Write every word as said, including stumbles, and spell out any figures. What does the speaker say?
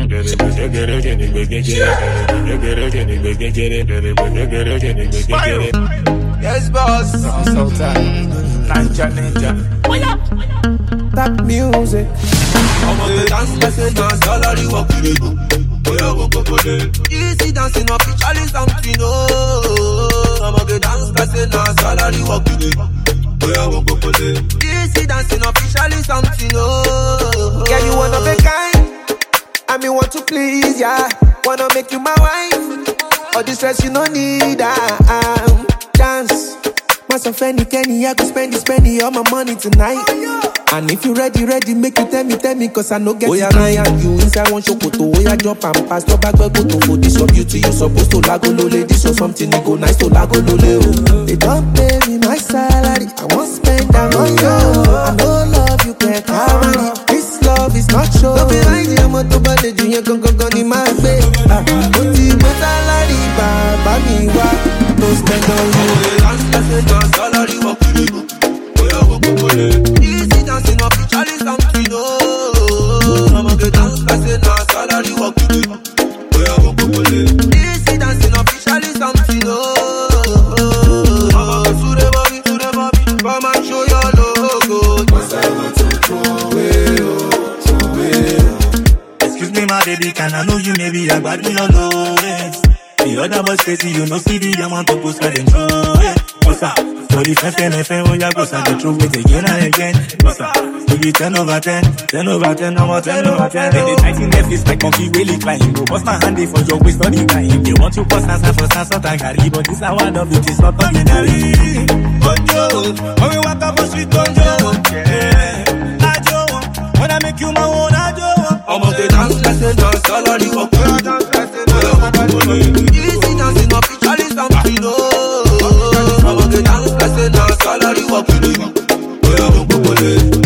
Yes, boss. So tired. Ninja, ninja. That music. I'm on the dance, I say dance, salary walk in it. Easy dancing, officially something, oh. I'm on the dance, I say dance, salary walk in it. Easy dancing, officially something, oh. Yeah, you wanna be kind, I mean want to please, yeah. Wanna make you my wife, all the stress you don't need, ah. Um, dance, myself any Kenny, I could spend this penny all my money tonight. And if you ready, ready, make you tell me, tell me, cause I no get it. And you inside one shokoto, oh yeah, jump and pass, no back, back, go to for this your beauty, you supposed to lago lole, this or something, it go nice to lago lole, oh. They don't pay me my salary, I won't spend that on you. I know love you can't carry, this love is not show. Don't be like the motor, but the junior gon gon gon in my bed. Ah, put the salary, baba me wa, don't spend on you. Salary, walk in it. Easy dancing, officially something, oh. I'm a good dance, I say now, salary walk in it. Easy dancing, officially something, oh. I'm a to the body, to the body, come and show your logo. Excuse me, my baby, can I know you maybe I got me on low, yes. The other boys crazy, you know, see the amount of posts I didn't throw, yeah. What's up? For the first time, if I want you, cause I get through it again and again. What's up? Give it ten over ten, ten over ten, no more ten over ten. Then the nineteen left is like monkey really crying. Go bust my hand for your waist on the time. They want you bust answer for Sansa Tagari, but this hour of it is not ordinary. Bonjo, when we walk up on street, bonjo, yeah. Ajo, when I make you my own, ajo. I'm on the dance, let's dance, salary walk in it. Easy dancing, officially something, oh. I'm on the dance, let's dance, salary walk in it.